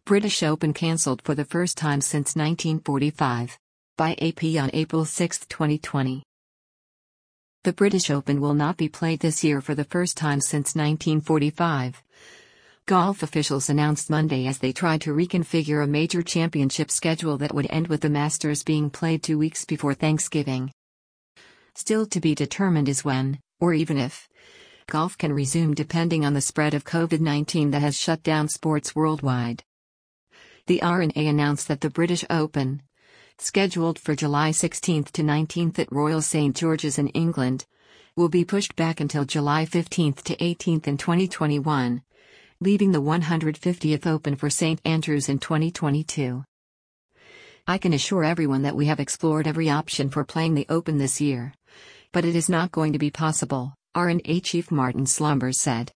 British Open cancelled for the first time since 1945. By AP on April 6, 2020. The British Open will not be played this year for the first time since 1945. Golf officials announced Monday as they tried to reconfigure a major championship schedule that would end with the Masters being played 2 weeks before Thanksgiving. Still to be determined is when, or even if, golf can resume depending on the spread of COVID-19 that has shut down sports worldwide. The R&A announced that the British Open, scheduled for July 16 to 19 at Royal St George's in England, will be pushed back until July 15 to 18 in 2021, leaving the 150th open for St Andrews in 2022. I can assure everyone that we have explored every option for playing the Open this year, but it is not going to be possible, R&A chief Martin Slumbers said.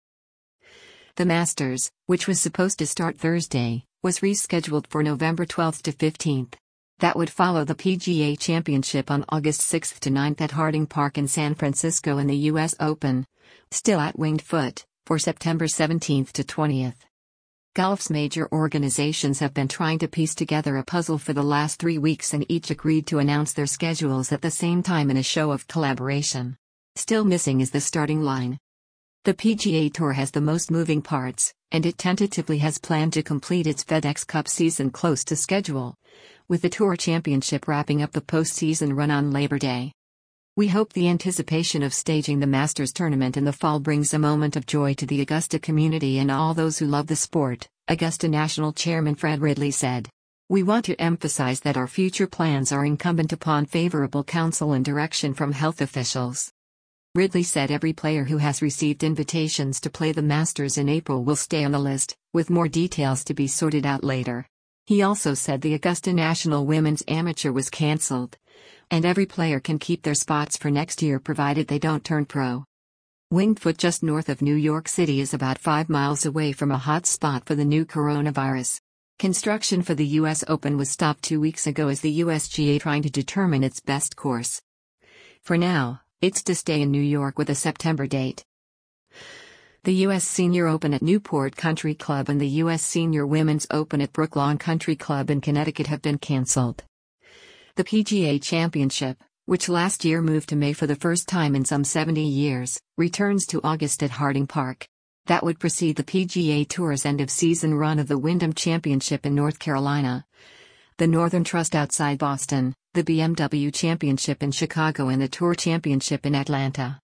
The Masters, which was supposed to start Thursday, was rescheduled for November 12 to 15. That would follow the PGA Championship on August 6 to 9 at Harding Park in San Francisco and the U.S. Open, still at Winged Foot, for September 17 to 20. Golf's major organizations have been trying to piece together a puzzle for the last 3 weeks and each agreed to announce their schedules at the same time in a show of collaboration. Still missing is the starting line. The PGA Tour has the most moving parts, and it tentatively has planned to complete its FedEx Cup season close to schedule, with the Tour Championship wrapping up the postseason run on Labor Day. We hope the anticipation of staging the Masters tournament in the fall brings a moment of joy to the Augusta community and all those who love the sport, Augusta National Chairman Fred Ridley said. We want to emphasize that our future plans are incumbent upon favorable counsel and direction from health officials. Ridley said every player who has received invitations to play the Masters in April will stay on the list, with more details to be sorted out later. He also said the Augusta National Women's Amateur was cancelled, and every player can keep their spots for next year provided they don't turn pro. Winged Foot just north of New York City is about 5 miles away from a hot spot for the new coronavirus. Construction for the U.S. Open was stopped 2 weeks ago as the USGA trying to determine its best course. For now, it's to stay in New York with a September date. The U.S. Senior Open at Newport Country Club and the U.S. Senior Women's Open at Brooklawn Country Club in Connecticut have been cancelled. The PGA Championship, which last year moved to May for the first time in some 70 years, returns to August at Harding Park. That would precede the PGA Tour's end-of-season run of the Wyndham Championship in North Carolina, the Northern Trust outside Boston, the BMW Championship in Chicago and the Tour Championship in Atlanta.